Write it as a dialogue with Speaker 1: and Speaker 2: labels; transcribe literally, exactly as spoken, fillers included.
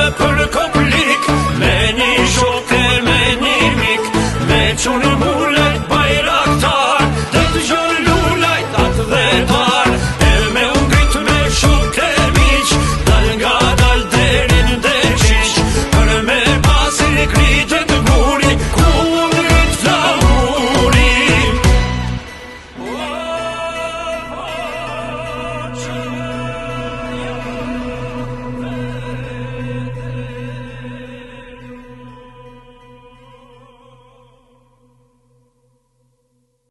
Speaker 1: për komplik, me një shok e me një mik, me qunë mullet bajraktar, dhe të gjën lullajt atë dhe tar, e me ungrit me shok e miq, dal nga dal derin dhe qiq, për me pasin e kritet guri, ku ngrit flamuri. Oh, oh, oh,